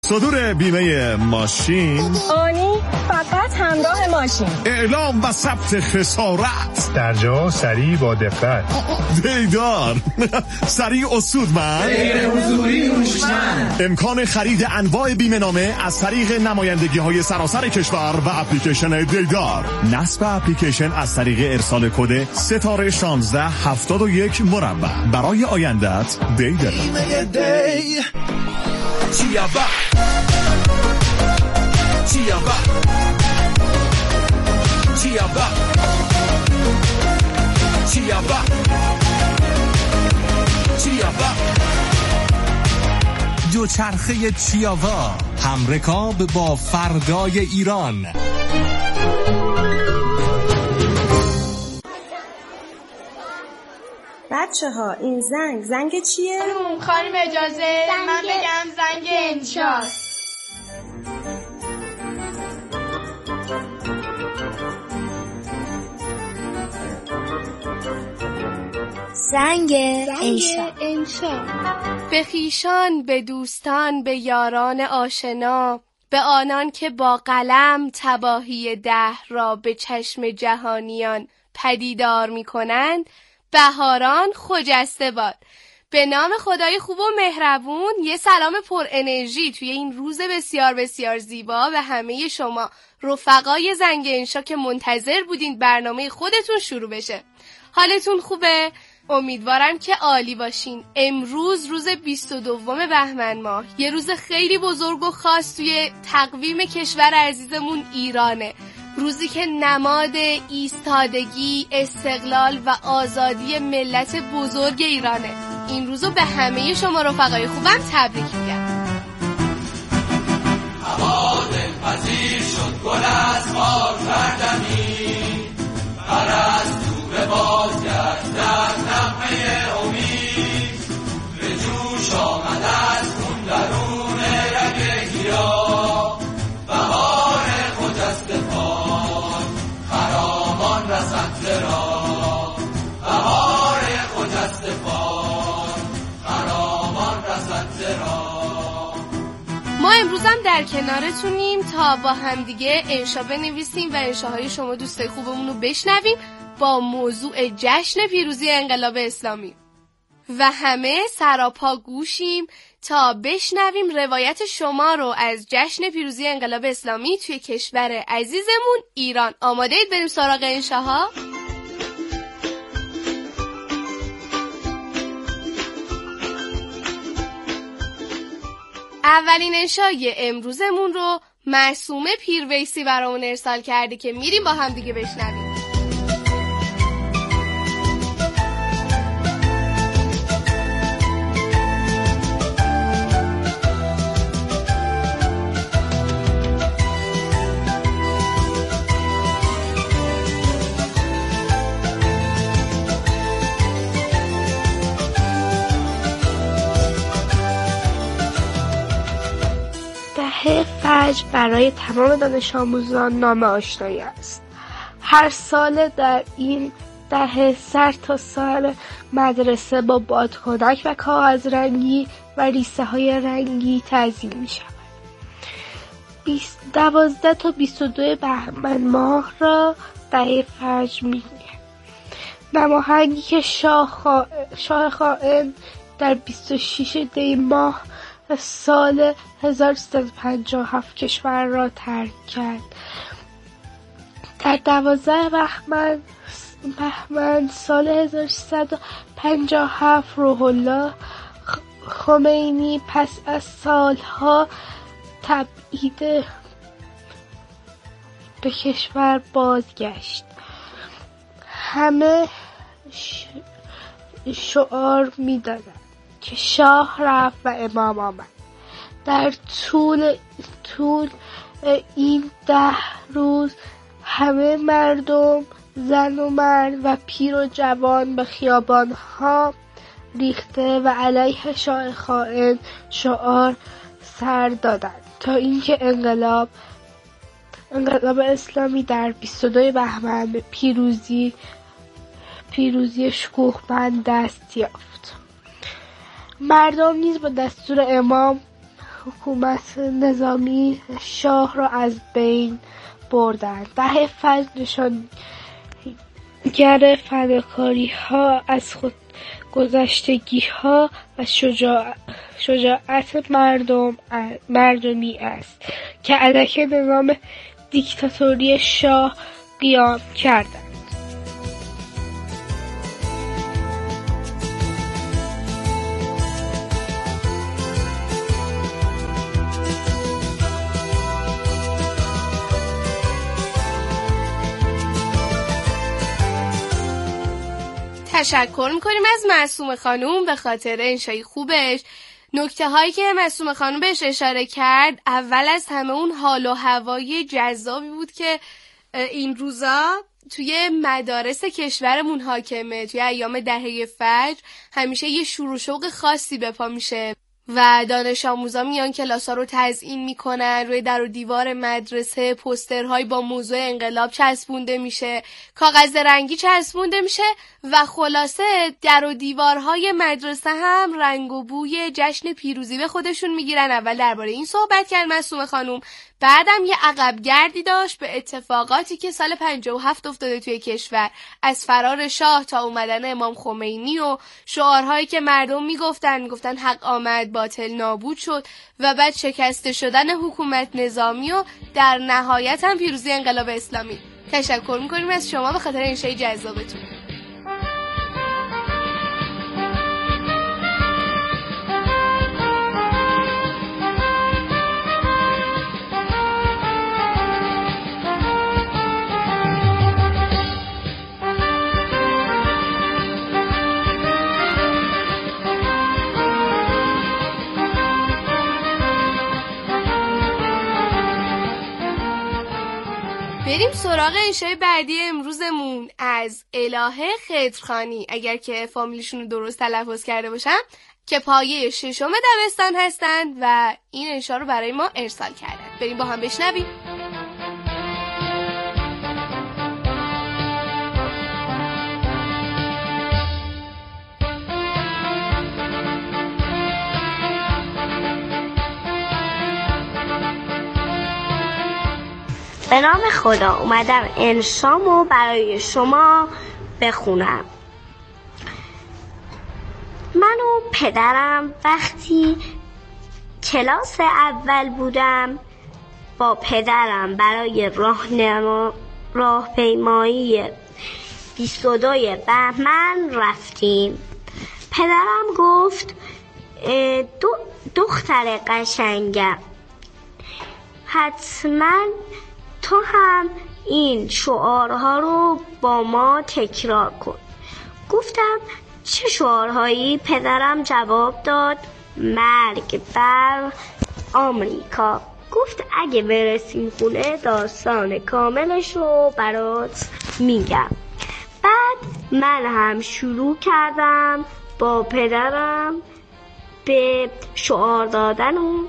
صدور بیمه ماشین، آنی فقط همراه ماشین، اعلام و ثبت خسارت، درجا سریع با دقت، دیدار سریع و سودمند، غیر حضوری هوشمند، امکان خرید انواع بیمه نامه از طریق نمایندگی های سراسر کشور و اپلیکیشن دیدار. نصب اپلیکیشن از طریق ارسال کد ستاره 1671 مربع. برای آیندت دیدار. چیابا چیابا چیابا چیابا چیابا دوچرخه چیاوا، همرکاب با فردای ایران. بچه ها این زنگ چیه؟ خانم اجازه من بگم زنگ انشاست. زنگ انشا. به خویشان، به دوستان، به یاران آشنا، به آنان که با قلم تباهی دهر را به چشم جهانیان پدیدار می کنند، بهاران خجسته باد. به نام خدای خوب و مهربون یه سلام پر انرژی توی این روز بسیار بسیار زیبا به همه شما رفقای زنگ انشا که منتظر بودین برنامه خودتون شروع بشه. حالتون خوبه؟ امیدوارم که عالی باشین. امروز روز 22 بهمن ماه، یه روز خیلی بزرگ و خاص توی تقویم کشور عزیزمون ایرانه. روزی که نماد ایستادگی، استقلال و آزادی ملت بزرگ ایرانه. این روزو به همه شما رفقای خوبم تبریک میگم. هوا دلپذیر شد، گل از خاک بردمید، پرستو به بازگشت در نغمه امید، به جوش آمد از خون درون رگ گیاه، بهار خجسته باد خرامان رسد ز راه، بهار خجسته باد خرامان رسد ز راه. ما امروزم در کنارتونیم تا با همدیگه انشا بنویسیم و انشاهای شما دوستای خوبمون رو بشنویم با موضوع جشن پیروزی انقلاب اسلامی و همه سراپا گوشیم تا بشنویم روایت شما رو از جشن پیروزی انقلاب اسلامی توی کشور عزیزمون ایران. آماده اید بریم سراغ انشاها؟ اولین انشای امروزمون رو معصومه پیرویسی برامون ارسال کرده که میریم با هم دیگه بشنویم. دهه فجر برای تمام دانش آموزان نام آشنایی است. هر سال در این دهه سر تا سر مدرسه با بادکنک و کاغذ رنگی و ریسه های رنگی تعظیم می شود. 12 تا 22 بهمن ماه را دهه فجر می گویند. نماهنگی که شاه خائن در 26 دی ماه سال 1357 کشور را ترک کرد. در 12 بهمن سال 1357 روح الله خمینی پس از سالها تبعید به کشور بازگشت. همه شعار می‌دادند که شاه رفت و امام آمد. در طول این 10 روز همه مردم، زن و مرد و پیر و جوان به خیابان‌ها ریخته و علیه شاه خائن شعار سر دادند تا اینکه انقلاب اسلامی در 22 بهمن به پیروزی شکوهمند دست یافت. مردم نیز با دستور امام حکومت نظامی شاه را از بین بردند. ده فجر نشانگر فداکاری ها از خودگذشتگی ها و شجاعت مردمی است که علیه نظام دیکتاتوری شاه قیام کردند. تشکر میکنیم از معصومه خانوم به خاطر انشای خوبش. نکته هایی که معصومه خانوم بهش اشاره کرد، اول از همه اون حال و هوای جذابی بود که این روزا توی مدارس کشورمون حاکمه. توی ایام دهه فجر همیشه یه شور و شوق خاصی به پا میشه و دانش آموزا میان کلاسا رو تزیین میکنن، روی در و دیوار مدرسه پوسترهای با موضوع انقلاب چسبونده میشه، کاغذ رنگی چسبونده میشه و خلاصه در و دیوارهای مدرسه هم رنگ و بوی جشن پیروزی به خودشون میگیرن. اول درباره این صحبت کرد معصومه خانوم، بعدم یه عقب گردی داشت به اتفاقاتی که سال 57 افتاده توی کشور، از فرار شاه تا اومدن امام خمینی و شعارهایی که مردم میگفتن حق آمد باطل نابود شد و بعد شکسته شدن حکومت نظامی و در نهایت هم پیروزی انقلاب اسلامی. تشکر میکنیم از شما به خاطر این شای جذابتون. بریم سراغ انشای بعدی امروزمون از الهه خضرخانی، اگر که فامیلیشون رو درست تلفظ کرده باشم، که پایه 6 دبستان هستند و این انشا رو برای ما ارسال کردن. بریم با هم بشنویم. به نام خدا اومدم انشامو برای شما بخونم. من و پدرم وقتی کلاس اول بودم با پدرم برای راهپیمایی 22 بهمن رفتیم. پدرم گفت دختر قشنگم، حتما تو هم این شعارها رو با ما تکرار کن. گفتم چه شعارهایی؟ پدرم جواب داد مرگ بر آمریکا. گفت اگه برسیم خونه داستان کاملش رو برات میگم. بعد من هم شروع کردم با پدرم به شعار دادن و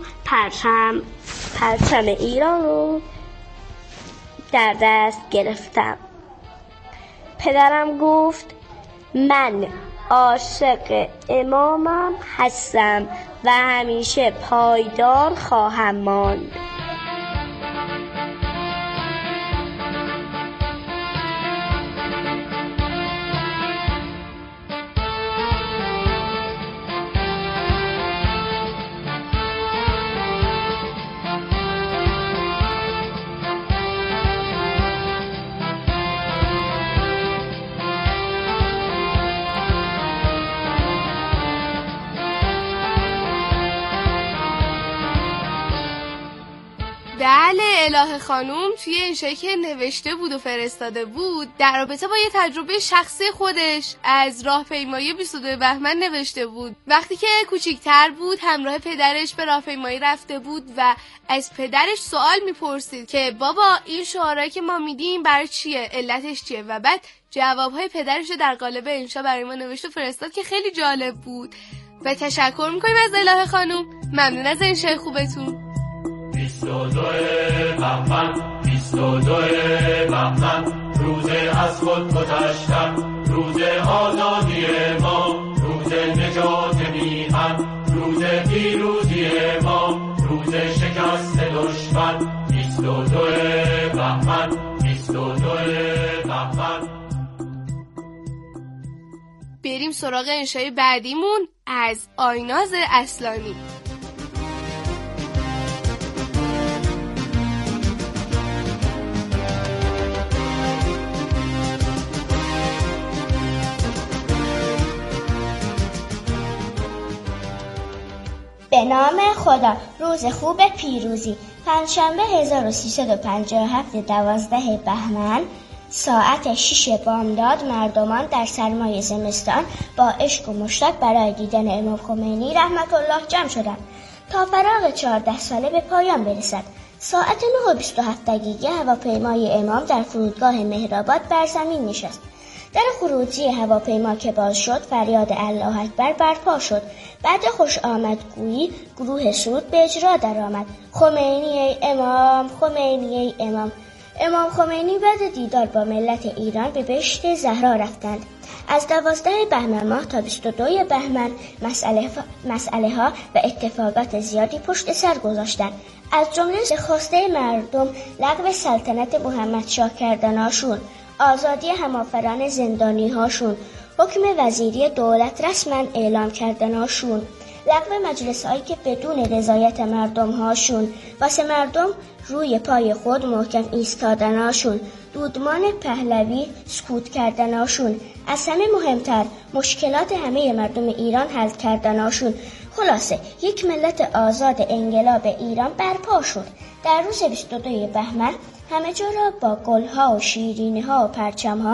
پرچم ایران رو در دست گرفتم. پدرم گفت من عاشق امامم هستم و همیشه پایدار خواهم ماند. بله، الهه خانوم توی این شایی که نوشته بود و فرستاده بود در رابطه با یه تجربه شخصی خودش از راهپیمایی 22 بهمن نوشته بود. وقتی که کوچیک‌تر بود همراه پدرش به راهپیمایی رفته بود و از پدرش سوال میپرسید که بابا این شعارهایی که ما میدیم برای چیه؟ علتش چیه؟ و بعد جوابهای پدرش رو در قالب انشا برای ما نوشت و فرستاد که خیلی جالب بود و تشکر میکنیم از الهه خانوم. ممنون از انشای خوبتون. 22 بهمن روز از خود گذشتن، روز آزادی ما، روز نجات میهن، روز پیروزی ما، 22 بهمن 22 بهمن. بریم سراغ انشای بعدیمون از آیناز اصلانی. به نام خدا. روز خوب پیروزی. پنجشنبه 1357 12 بهمن ساعت 6 بامداد مردمان در سرمای زمستان با عشق و مشتاق برای دیدن امام خمینی رحمت الله جمع شدند تا فراق 14 ساله به پایان برسد. ساعت 9:27 هواپیمای امام در فرودگاه مهرآباد بر زمین نشست. در خروجی هواپیما که باز شد فریاد الله اکبر برپا شد. بعد خوش آمدگویی گروه سرود به اجرا درآمد. خمینی ای امام، خمینی ای امام. امام خمینی بعد دیدار با ملت ایران به بهشت زهرا رفتند. از 12 بهمن ماه تا 22 بهمن مسئله ها و اتفاقات زیادی پشت سر گذاشتند. از جمله خواسته مردم لغو سلطنت محمد شاه کردناشون، آزادی همافران زندانی هاشون، حکم وزیری دولت رسما اعلام کردناشون، لغو مجلس هایی که بدون رضایت مردم هاشون، واسه مردم روی پای خود محکم ایستادناشون، دودمان پهلوی سکوت کردناشون، از همه مهمتر مشکلات همه مردم ایران حل کردناشون. خلاصه یک ملت آزاد انقلاب ایران برپا شد. در روز 22 بهمن همه جا را با گلها و شیرینی‌ها و پرچم‌ها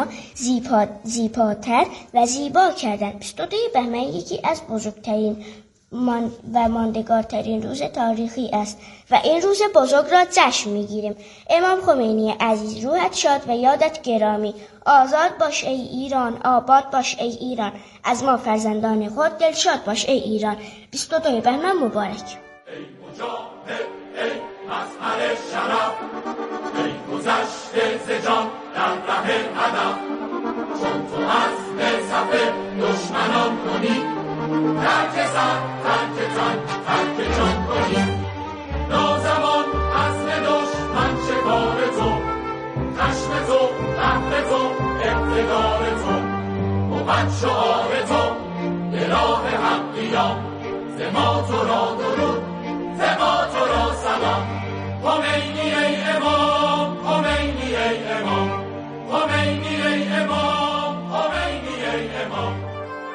زیباتر و زیبا کردند. 22 بهمن یکی از بزرگترین و ماندگارترین روز تاریخی است و این روز بزرگ را جشن می‌گیریم. امام خمینی عزیز روحت شاد و یادت گرامی. آزاد باش ای ایران، آباد باش ای ایران. از ما فرزندان خود دلشاد باش ای ایران. 22 بهمن مبارک. ای مجاهد، ای مظهر شرف، ای گذشته ز جان در ره هدف، چون تو از صف دشمنان کنی، ترک سر، ترک تن، ترک جان کنی. نازمان اصل دشمن شکار تو، خشم تو، قهر تو، اقتدار تو، بود شعار تو، به راه حق قیام. ز ما تو را درود، ز ما تو را سلام. خمینی ای امام، خمینی ای امام، خمینی ای امام، خمینی ای امام.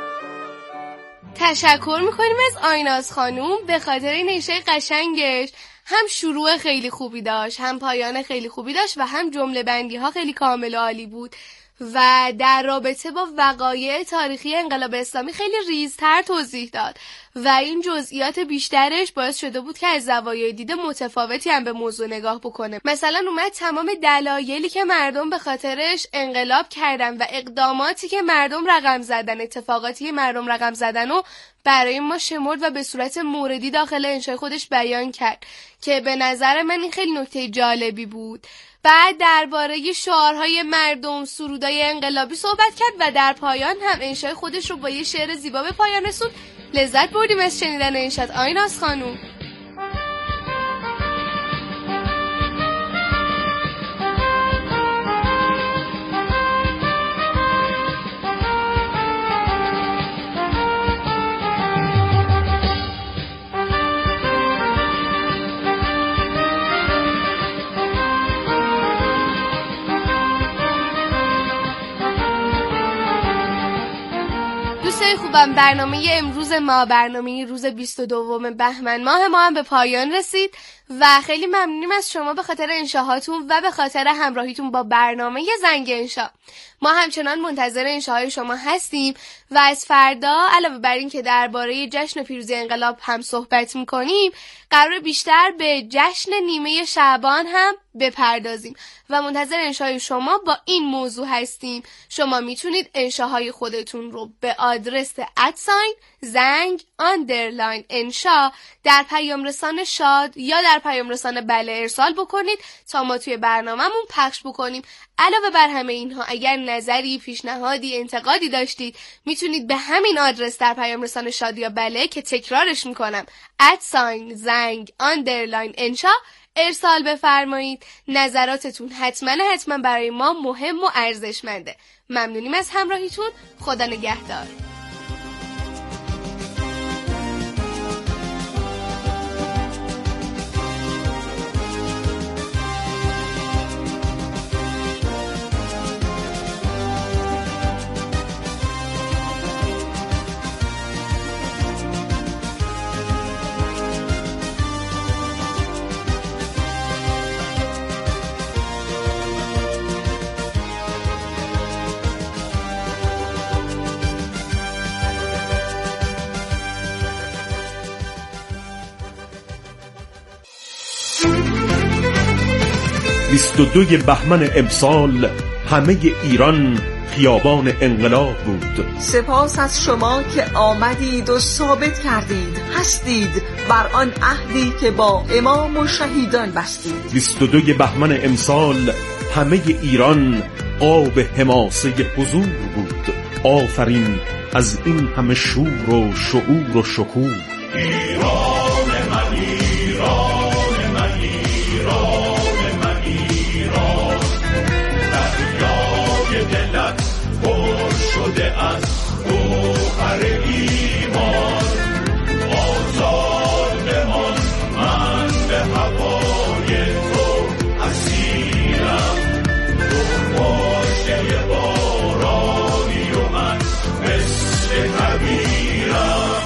تشکر میکنیم از آیناز خانوم به خاطر این نشه قشنگش. هم شروع خیلی خوبی داشت، هم پایان خیلی خوبی داشت و هم جمله بندی ها خیلی کامل و عالی بود و در رابطه با وقایع تاریخی انقلاب اسلامی خیلی ریزتر توضیح داد و این جزئیات بیشترش باعث شده بود که از زوایای دید متفاوتی هم به موضوع نگاه بکنه. مثلا اومد تمام دلایلی که مردم به خاطرش انقلاب کردن و اقداماتی که مردم رقم زدن، اتفاقاتی که مردم رقم زدن و برای ما شمرد و به صورت موردی داخل انشای خودش بیان کرد که به نظر من این خیلی نکته جالبی بود. بعد درباره شعارهای مردم، سرودای انقلابی صحبت کرد و در پایان هم انشای خودش رو با یه شعر زیبا به پایان رسوند. لذت بردیم از شنیدن انشات آیناز خانوم. خوبم برنامه امروز ما، برنامه روز 22 بهمن ماه ما هم به پایان رسید و خیلی ممنونیم از شما به خاطر انشاهاتون و به خاطر همراهیتون با برنامه زنگ انشا. ما همچنان منتظر انشاهای شما هستیم و از فردا علاوه بر این که درباره جشن پیروزی انقلاب هم صحبت میکنیم، قرار بیشتر به جشن نیمه شعبان هم بپردازیم و منتظر انشاهای شما با این موضوع هستیم. شما میتونید انشاهای خودتون رو به آدرس @زنگ_انشا در پیام رسان شاد یا در پیام رسان بله ارسال بکنید تا ما توی برنامه‌مون پخش بکنیم. علاوه بر همه اینها اگر نظری، پیشنهادی، انتقادی داشتید میتونید به همین آدرس در پیام رسان شاد یا بله که تکرارش میکنم @زنگ_انشا ارسال بفرمایید. نظراتتون حتما برای ما مهم و ارزشمنده. ممنونیم از همراهیتون. خدا نگهدار. دو بهمن امسال همه ایران خیابان انقلاب بود. سپاس از شما که آمدید و ثابت کردید هستید بر آن عهدی که با امام و شهیدان بستید. 22 بهمن امسال همه ایران آب حماسه حضور بود. آفرین از این همه شور و شعور و شکوه. ایران من، ایران من، ایران من، ایران دریای دلت پر شده از گوهر ایمان. آزاد بمان، من به هوای تو اسیرم. تو مژده بارانی و من مثل کویرم.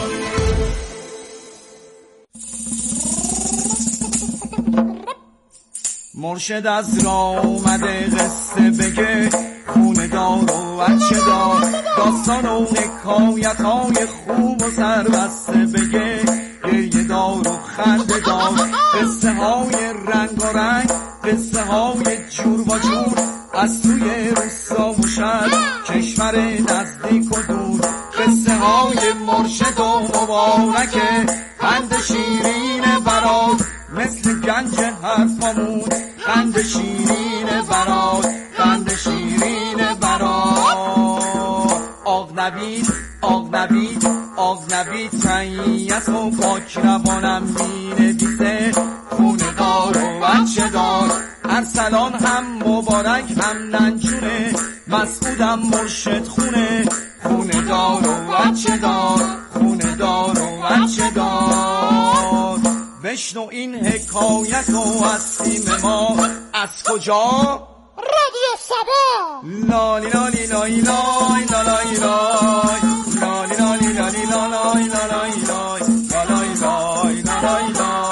مرشد از راه اومده قصه بگه، خونه دار و بچه دار، داستان و حکایت های خوب و سربسته بگه، گریه دار و خنده دار، قصه های رنگ و رنگ، قصه های جور و جور، از توی روستا و شهر، کشور نزدیک و دور. قصه های مرشد و مبارکه، قند شیرین برات مثل گنج حرفامون. قند شیرین برات، قند شیرین برات. آق نبید، آق نبید، آق نبید تنیت و پاک روانم مینویسه، خونه دار و بچه دار، ارسلان هم مبارک هم ننجونه، مسعودم مرشد خونه، خونه دار و بچه دار، خونه دار و بچه دار. بشنو این حکایت و از سیم ما، از کجا؟ رادیو سبا. لالی لالی لای لای لای لای، لالی لالی لالی لای لای لای، لای لای لای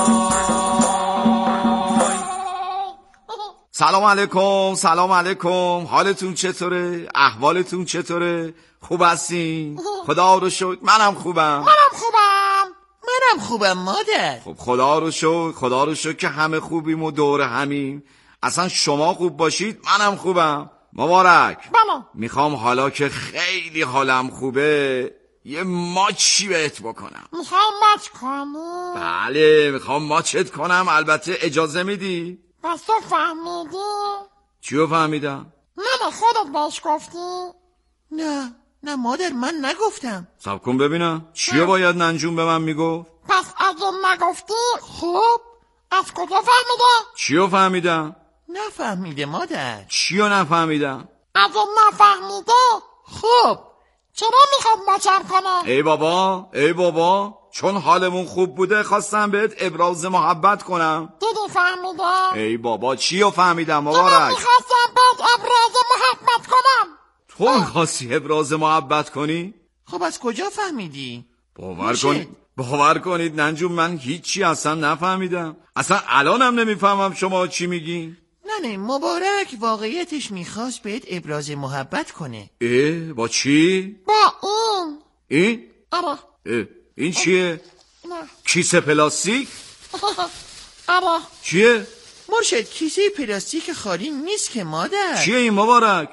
لای. سلام علیکم، سلام علیکم. حالتون چطوره؟ احوالتون چطوره؟ خوب هستین؟ خدا رو شکر منم خوبم. منم خوبم مادر. خب خدا رو شکر، خدا رو شکر که همه خوبیم و دور همین. اصلا شما خوب باشید منم خوبم. مبارک. میخوام حالا که خیلی حالم خوبه یه ماچی بهت بکنم. میخوام ماچ کنی؟ بله میخوام ماچت کنم. البته اجازه میدی؟ بس تو فهمیدی؟ چیو فهمیدم؟ من خودت بهش گفتی؟ نه مادر من نگفتم. صبر کن ببینم چیو باید ننجون به من میگفت؟ پس اگه نگفتی خب از کجا فهمیده؟ چیو فهمیدم؟ نفهمیده مادر. چیو نفهمیدم؟ اگه نفهمیده خب چرا میخواد ماچم کنه؟ ای بابا چون حالمون خوب بوده خواستم بهت ابراز محبت کنم. دیدی فهمیده؟ ای بابا چیو فهمیدم مبارک؟ من میخواستم بهت ابراز محبت کنم. تو میخواستی ابراز محبت کنی؟ خب از کجا فهمیدی؟ باور کنید ننجون من هیچی اصلا نفهمیدم. اصلا الانم نمیفهمم شما چی میگین. نه مبارک واقعیتش میخواست بهت ابراز محبت کنه. با چی؟ با این؟ آره. این چیه؟ نه. کیسه پلاستیک؟ آره. چیه؟ مرشد کیسه پلاستیک خالی نیست که مادر. چیه این مبارک؟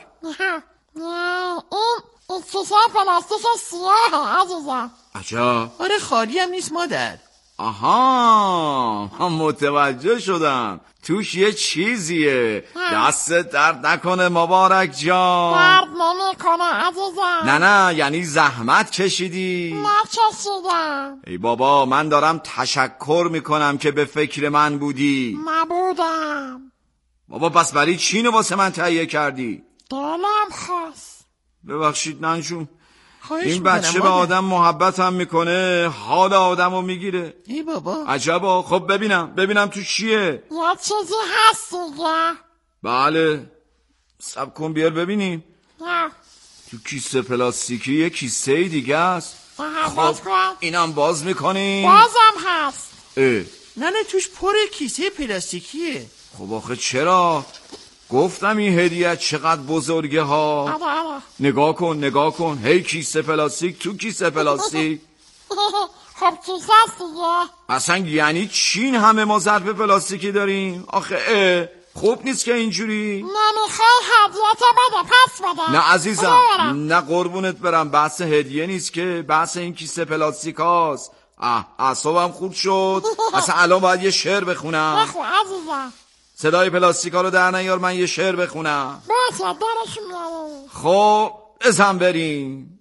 این کیسه پلاستیک سیاهه عزیزم. عجب. آره خالی هم نیست مادر. آها متوجه شدم، توش یه چیزیه. دستت درد نکنه مبارک جان. درد نمیکنه عزیزم. نه یعنی زحمت کشیدی؟ نکشیدم. ای بابا من دارم تشکر میکنم که به فکر من بودی. نبودم بابا پس برای چی اینو واسه من تهیه کردی؟ دلم خواست. ببخشید ننجون، این میکنم بچه به آدم محبت هم میکنه، حال آدم رو میگیره. ای بابا عجبا. خب ببینم تو چیه. یه چیزی هست دیگه. بله صبر کن بیار ببینیم. نه تو کیسه پلاستیکی یه کیسه دیگه است. محبت کن. اینم باز میکنیم. بازم هست. نه توش پر کیسه پلاستیکیه. خب آخه چرا؟ گفتم این هدیه چقدر بزرگه ها. نگاه کن هی کیسه پلاستیک تو کیسه پلاستیک. خب کیسه هست دیگه. اصلا یعنی چی این همه ما ظرف پلاستیکی داریم؟ آخه خوب نیست که اینجوری. نمیخوای هدیه بده پس بده. نه عزیزم نه قربونت برم، بحث هدیه نیست که، بحث این کیسه پلاستیک هاست. اعصابم خورد شد. اصلا الان باید یه شعر بخونم. بخون عزیزم. صدای پلاستیکا رو در نیار، من یه شعر بخونم. باشه درش میاری. خب بزن بریم.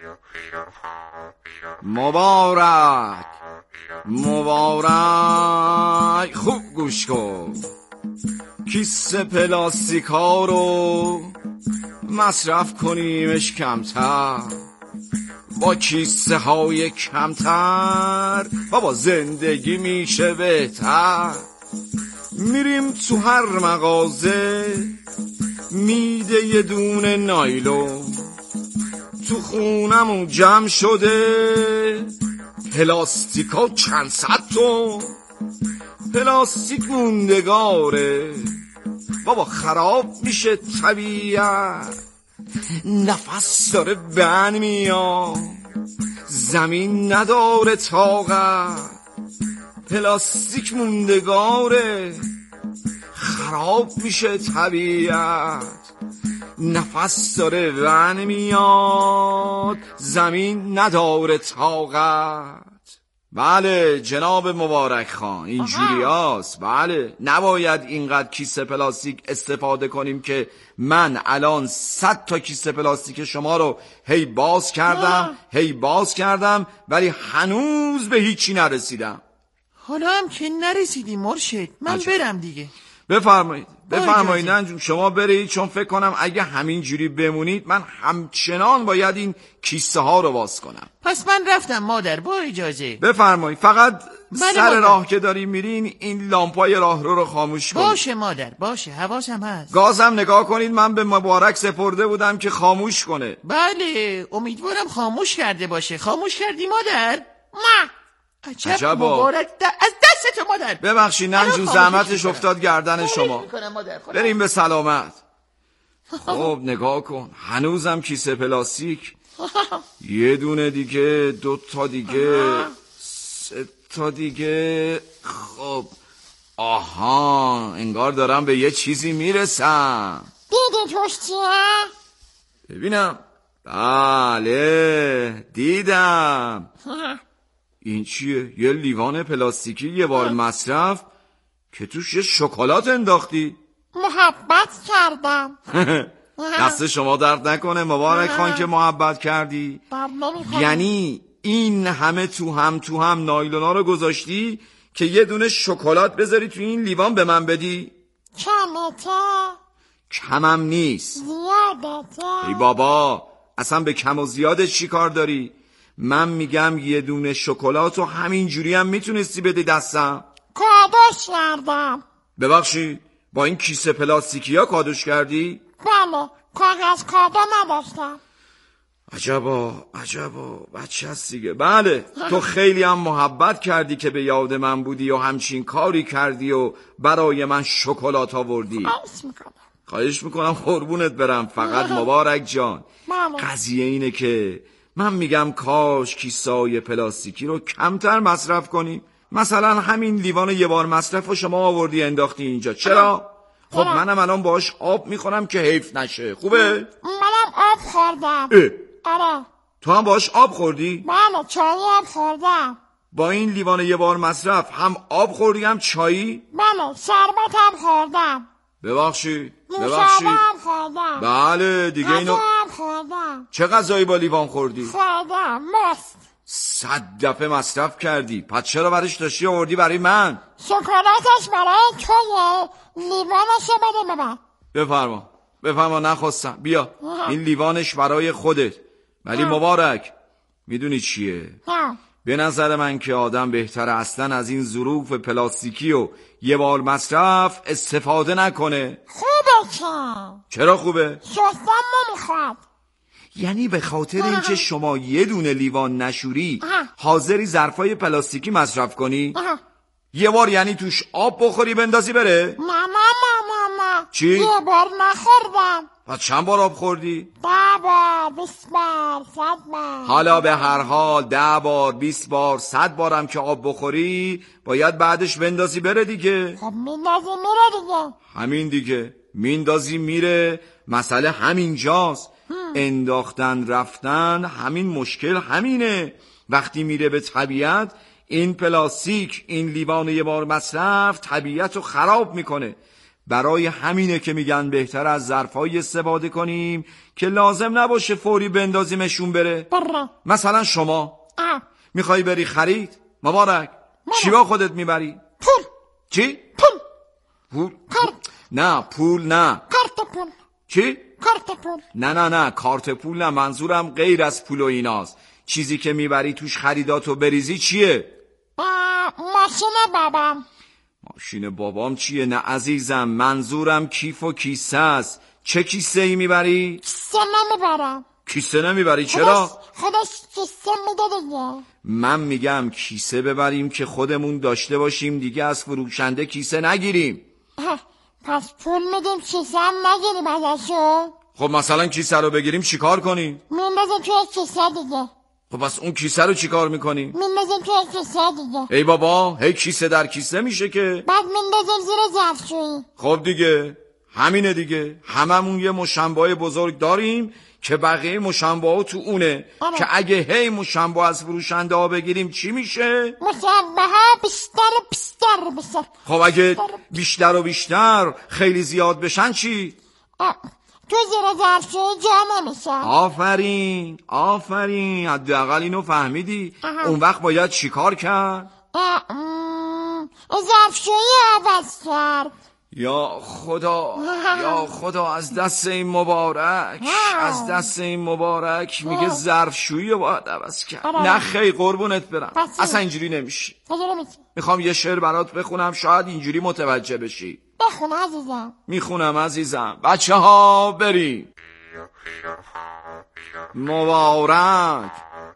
مبارک خوب گوش کن، کیسه پلاستیکا رو مصرف کنیمش کمتر، با کیسه های کمتر بابا زندگی میشه بهتر. میریم تو هر مغازه میده یه دونه نایلون، تو خونمون جمع شده پلاستیکا چند صد تن. پلاستیک موندگاره بابا، خراب میشه طبیعت، نفس داره بند میاد، زمین نداره طاقت. پلاستیک موندگاره، خراب میشه طبیعت، نفس داره ون میاد، زمین نداره طاقت. بله جناب مبارک خان اینجوری هست. بله نباید اینقدر کیسه پلاستیک استفاده کنیم که من الان 100 تا کیسه پلاستیک شما رو هی باز کردم ولی هنوز به هیچی نرسیدم. حالا هم که نرسیدی مرشد، من برم دیگه. بفرمایید ننجون شما برید، چون فکر کنم اگه همین جوری بمونید من همچنان باید این کیسه ها رو باز کنم. پس من رفتم مادر، با اجازه. بفرمایید، فقط سر راه که داریم میرین این لامپای راهرو رو خاموش کنید. باشه مادر باشه، حواسم هست. گازم نگاه کنید، من به مبارک سپرده بودم که خاموش کنه. بله امیدوارم خاموش کرده باشه. خاموش کردی مادر؟ نه. عجب مبارک از دست مادر. ببخشید ننجون زحمتش افتاد گردن شما. بریم به سلامت. خب نگاه کن هنوزم کیسه پلاستیک. یه دونه دیگه، 2 تا دیگه، 3 تا دیگه. خب آها انگار دارم به یه چیزی میرسم. دیدی توش چیه؟ ببینم. بله دیدم. این چیه؟ یه لیوان پلاستیکی یه بار مصرف که توش یه شکلات انداختی. محبت کردم. دست شما درد نکنه مبارک خان که محبت کردی. یعنی این همه تو هم نایلونا رو گذاشتی که یه دونه شکلات بذاری تو این لیوان به من بدی؟ کمم نیست، زیادته. ای بابا اصلا به کم و زیادش چی کار داری؟ من میگم یه دونه شکلات و همین جوری هم میتونستی بدی دستم. کادوش کردم. ببخشید با این کیسه پلاستیکی ها کادوش کردی؟ بله کاغذ کادو نداشتم. عجبا بچه هست دیگه. بله تو خیلی هم محبت کردی که به یاد من بودی و همچین کاری کردی و برای من شکلات آوردی. خواهش میکنم قربونت برم. فقط مبارک جان قضیه اینه که من میگم کاش کیسه‌های پلاستیکی رو کمتر مصرف کنیم. مثلا همین لیوان یه بار مصرف رو شما آوردی انداختی اینجا. چرا؟ خب منم الان باهاش آب میخورم که حیف نشه. خوبه؟ منم آب خوردم. آره. تو هم باهاش آب خوردی؟ بله چایی هم خوردم. با این لیوان یه بار مصرف هم آب خوردی هم چایی؟ بله، شربت هم خوردم. ببخشید هم خوردم. بله دیگه اینو هم خوردم. چه غذایی با لیوان خوردی؟ خوردم، مست. 100 دفعه مصرف کردی، پس چرا برش داشتی آوردی برای من؟ شکلاتش برای تویه، لیوانشو بده به من. بفرما نخواستم. بیا این لیوانش برای خودت. ولی مبارک میدونی چیه؟ به نظر من که آدم بهتره اصلا از این ظروف پلاستیکی و یه بار مصرف استفاده نکنه. خوبه که. چرا خوبه؟ شستم نمیخواد. یعنی به خاطر اینکه شما یه دونه لیوان نشوری حاضری ظرفای پلاستیکی مصرف کنی؟ یه بار یعنی توش آب بخوری بندازی بره؟ نه. چی؟ یه بار نخوردم. پس چند بار آب خوردی؟ 10 بار، 20 بار، 100 بار. حالا به هر حال 10 بار، 20 بار، 100 بارم که آب بخوری باید بعدش بندازی بره دیگه. خب میندازی میره دیگه. همین دیگه، میندازی میره. مسئله همینجاست. انداختن رفتن همین مشکل همینه. وقتی میره به طبیعت، این پلاستیک، این لیوان یه بار مصرف طبیعت رو خراب میکنه. برای همینه که میگن بهتر از ظرفای استفاده کنیم که لازم نباشه فوری بندازیمشون بره. مثلا شما میخوای بری خرید؟ مبارک چی با خودت میبری؟ پول. چی؟ پول؟ نه پول نه. کارت پول. چی؟ کارت پول. نه کارت پول نه. منظورم غیر از پول و ایناست. چیزی که میبری توش خریداتو بریزی چیه؟ ماشین بابام. ماشین بابام چیه؟ نه عزیزم، منظورم کیف و کیسه است. چه کیسه ای میبری؟ کیسه نمیبرم. کیسه نمیبری؟ چرا؟ خودش کیسه میده دیگه. من میگم کیسه ببریم که خودمون داشته باشیم دیگه، از فروشنده کیسه نگیریم. پس پول میدیم کیسه هم نگیریم ازشو؟ خب مثلا کیسه رو بگیریم چیکار کنیم؟ میندازیم توی کیسه دیگه. خب پس اون کیسه رو چیکار میکنیم؟ میندازیم توی کیسه دیگه. ای بابا، هی کیسه در کیسه میشه که. بعد میندازیم زیر ظرفشویی. خب دیگه همینه دیگه. هممون یه مشنبه بزرگ داریم که بقیه مشنبه ها تو اونه. که اگه هی مشنبه از فروشنده ها بگیریم چی میشه؟ مشنبه ها بیشتر بشه. خب اگه بیشتر و بیشتر خیلی زیاد بشن چی؟ تو زیر ظرفشویی جا نمیشه. آفرین حداقل اینو فهمیدی. اون وقت باید چی کار کرد؟ ظرفشویی عوض کرد. یا خدا از دست این مبارک میگه ظرفشویی رو باید عوض کرد. نه خیلی قربونت برم، اصلا اینجوری نمیشه. میخوام یه شعر برات بخونم، شاید اینجوری متوجه بشی. بخون عزیزم. میخونم عزیزم. بچه ها بریم. مبارک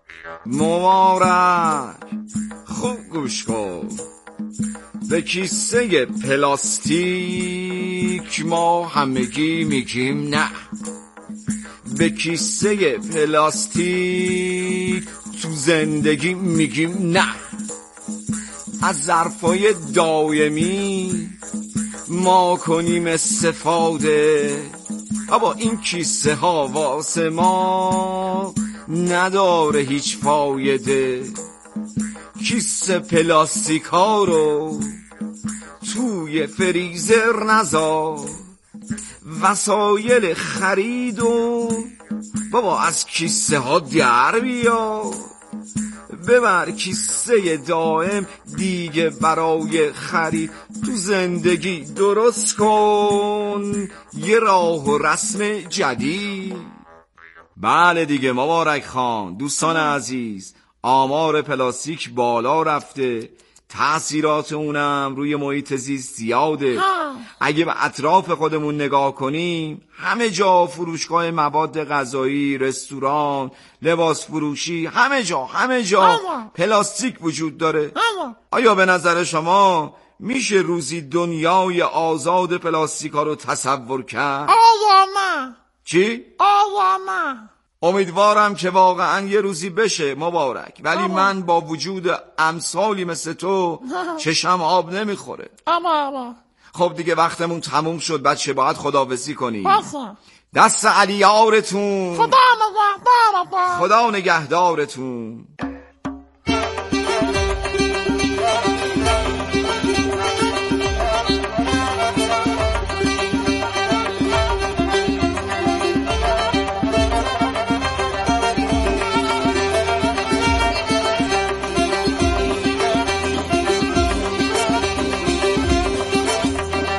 خوب گوش کن. به کیسه پلاستیک ما همگی میگیم نه. به کیسه پلاستیک تو زندگی میگیم نه. از ظرفای دائمی ما کنیم استفاده. بابا این کیسه ها واسه ما نداره هیچ فایده. کیسه پلاستیک ها رو توی فریزر نذار. وسایل خرید و بابا از کیسه ها در بیار. ببر کیسه دائم دیگه برای خرید. تو زندگی درست کن یه راه و رسم جدید. بله دیگه مبارک خان. دوستان عزیز، آمار پلاستیک بالا رفته، تأثیرات اونم روی محیط زیست زیاده. اگه به اطراف خودمون نگاه کنیم، همه جا فروشگاه مواد غذایی، رستوران، لباس فروشی، همه جا پلاستیک وجود داره. آیا به نظر شما میشه روزی دنیای آزاد پلاستیک ها رو تصور کرد؟ آیا نه؟ چی؟ آیا نه؟ امیدوارم که واقعا یه روزی بشه مبارک، ولی من با وجود امثالی مثل تو چشم آب نمیخوره. خب دیگه وقتمون تموم شد بچه، باید خداحافظی کنیم. دست علیارتون. خدا نگهدارتون. خدا نگهدارتون.